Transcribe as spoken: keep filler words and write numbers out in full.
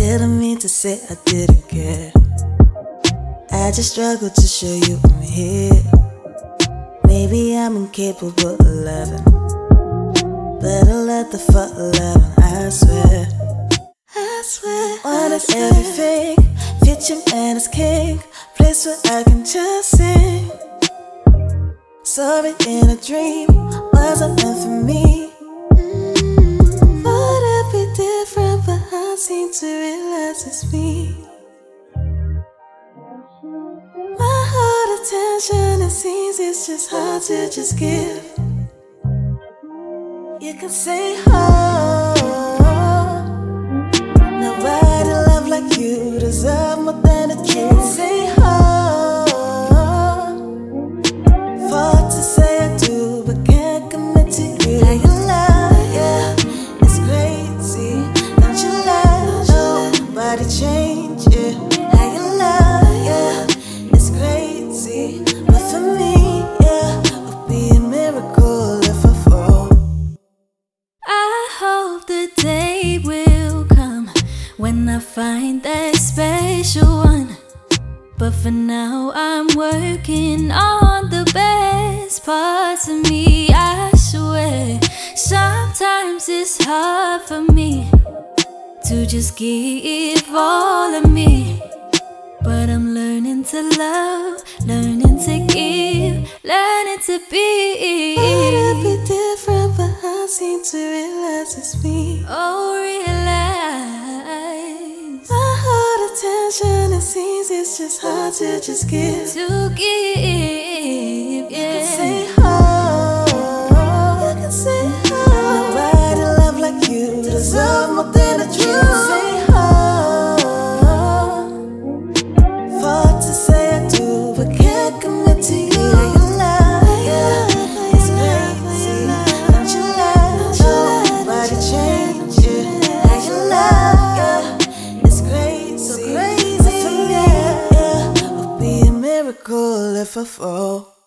Didn't mean to say I didn't care. I just struggled to show you I'm here. Maybe I'm incapable of loving, but I let the fuck loving, I swear. I swear. What is everything? Future man is king. Place where I can just sing. Sorry in a dream wasn't meant for me. Mm-hmm. Thought I'd be different, but I seem to realize it's me. My heart attention, it seems it's just hard to just give. You can say, oh, nobody love like you, deserve more than a truth. Say, oh, fought to say I do, but can't commit to you. How you lie, yeah, it's crazy. Don't you lie, nobody change, yeah. How you lie, yeah, it's crazy. But for me, yeah, would be a miracle if I fall. I hope the day will come when I find that special one. But for now I'm working on the best parts of me, I swear. Sometimes it's hard for me to just give all of me, but I'm learning to love, learning to give, learning to be. Thought I'd be different, but I seem to realize it's me. Oh, realize my heart attention, it seems it's just hard to just give. to give, You yeah. can say, oh, you can say, oh, nobody love like you, deserve more than a truth. Say, oh, fought to say I do, but can't commit to you. How you lie, yeah, it's crazy. Don't you lie, nobody change, yeah. How you lie, yeah, it's crazy. But for me, yeah, would be a miracle if I fall.